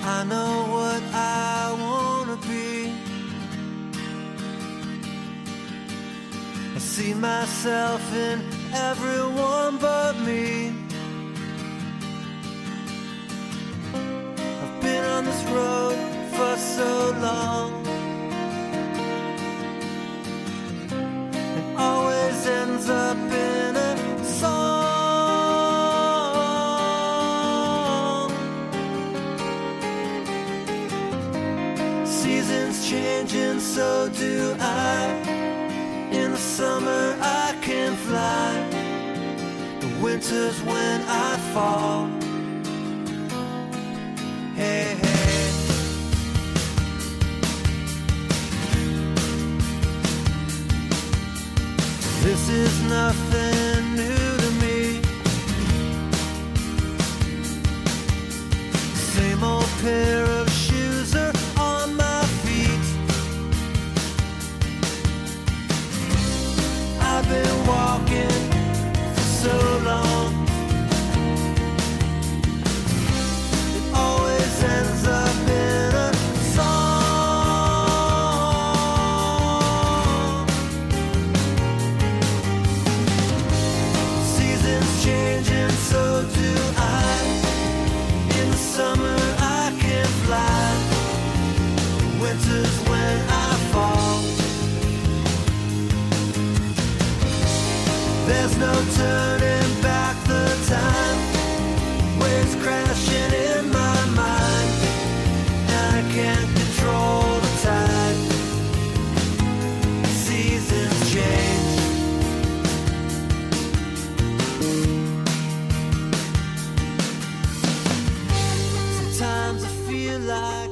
I know what I wanna be. I see myself in everyone but me. I've been on this road for so long. It always ends up in a song. Seasons change and so do I. In the summer I can fly. The winter's when I fall. Hey, hey. This is nothing new to me. Same old pair of shoes are on my feet. I've been walking for so long. It always ends up in a song. Seasons change and so do I. In the summer I can fly. Winter's when I fall. There's no turning back the time. Waves crashing in my mind. And I can't control the tide. Seasons change. Sometimes I feel like